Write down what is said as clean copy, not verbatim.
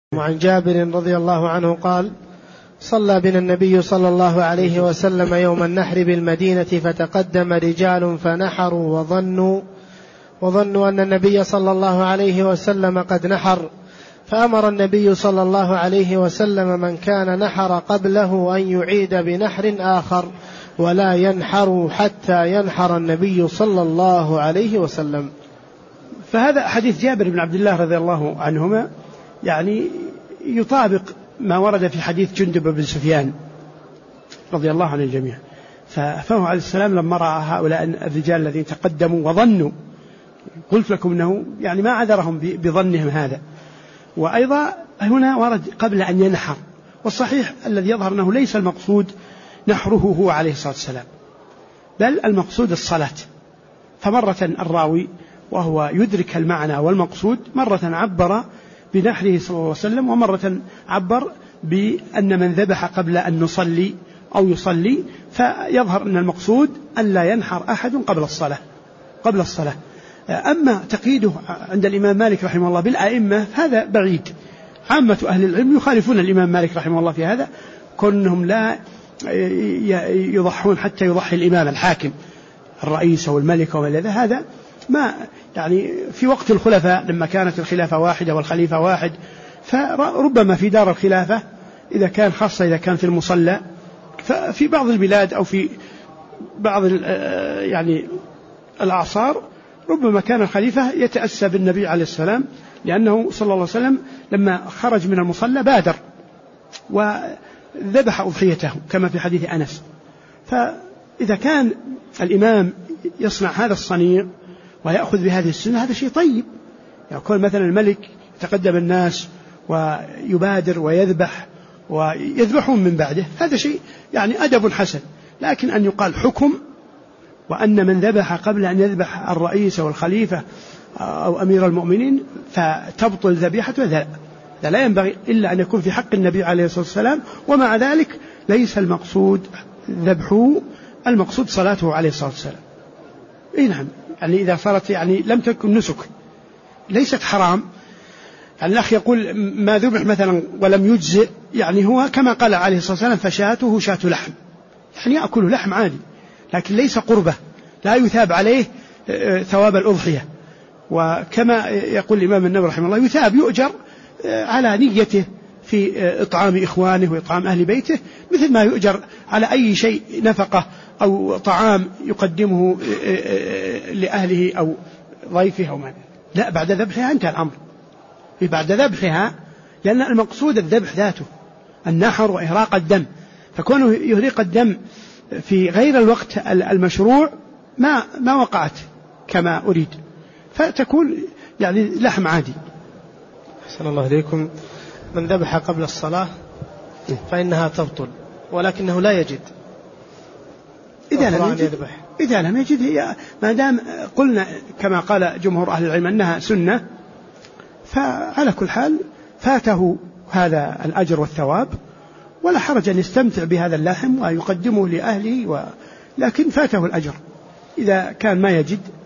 وعن جابر رضي الله عنه قال: صلى بنا النبي صلى الله عليه وسلم يوم النحر بالمدينة، فتقدم رجال فنحروا وظنوا أن النبي صلى الله عليه وسلم قد نحر، فأمر النبي صلى الله عليه وسلم من كان نحر قبله أن يعيد بنحر آخر ولا ينحر حتى ينحر النبي صلى الله عليه وسلم. فهذا حديث جابر بن عبد الله رضي الله عنهما يعني يطابق ما ورد في حديث جندب بن سفيان رضي الله عن الجميع. فهو عليه السلام لما رأى هؤلاء الرجال الذين تقدموا وظنوا، قلت لكم أنه يعني ما عذرهم بظنهم هذا. وأيضا هنا ورد قبل أن ينحر، والصحيح الذي يظهر أنه ليس المقصود نحره هو عليه الصلاة والسلام، بل المقصود الصلاة. فمرة الراوي وهو يدرك المعنى والمقصود مرة عبر بنحره صلى الله عليه وسلم، ومرة عبر بأن من ذبح قبل أن نصلي أو يصلي، فيظهر أن المقصود أن لا ينحر أحد قبل الصلاة. أما تقييده عند الإمام مالك رحمه الله بالأئمة هذا بعيد. عامة أهل العلم يخالفون الإمام مالك رحمه الله في هذا، كونهم لا يضحون حتى يضحي الإمام الحاكم الرئيس أو الملك وما إلى هذا. ما يعني في وقت الخلفاء لما كانت الخلافة واحدة والخليفة واحد، فربما في دار الخلافة إذا كان خاصة إذا كان في المصلى، ففي بعض البلاد أو في بعض يعني الأعصار ربما كان الخليفة يتأسى بالنبي عليه السلام، لأنه صلى الله عليه وسلم لما خرج من المصلى بادر وذبح أضحيته كما في حديث أنس. فإذا كان الإمام يصنع هذا الصنيع ويأخذ بهذه السنة هذا شيء طيب. يكون مثلا الملك يتقدم الناس ويبادر ويذبح ويذبحون من بعده، هذا شيء يعني أدب حسن. لكن أن يقال حكم وأن من ذبح قبل أن يذبح الرئيس أو الخليفة أو أمير المؤمنين فتبطل ذبيحته، هذا لا ينبغي إلا أن يكون في حق النبي عليه الصلاة والسلام. ومع ذلك ليس المقصود ذبحه، المقصود صلاته عليه الصلاة والسلام. نعم، يعني إذا صارت يعني لم تكن نسك ليست حرام. يعني الأخ يقول ما ذبح مثلا ولم يجزئ، يعني هو كما قال عليه الصلاة والسلام فشاته شاة لحم، يعني يأكل لحم عادي، لكن ليس قربة، لا يثاب عليه ثواب الأضحية. وكما يقول الإمام النووي رحمه الله يؤجر على نيته في إطعام إخوانه وإطعام أهل بيته، مثل ما يؤجر على أي شيء نفقة أو طعام يقدمه لأهله أو ضيفه أو من. لا، بعد ذبحها انتهى الأمر، بعد ذبحها، لأن المقصود الذبح ذاته النحر وإهراق الدم، فكونه يهريق الدم في غير الوقت المشروع ما وقعت كما أريد، فتكون يعني لحم عادي. أحسن الله إليكم. من ذبح قبل الصلاة فإنها تبطل، ولكنه لا يجد إذا لم يجد هي ما دام قلنا كما قال جمهور أهل العلم أنها سنة، فعلى كل حال فاته هذا الأجر والثواب، ولا حرج أن يستمتع بهذا اللحم ويقدمه لأهله لكن فاته الأجر إذا كان ما يجد.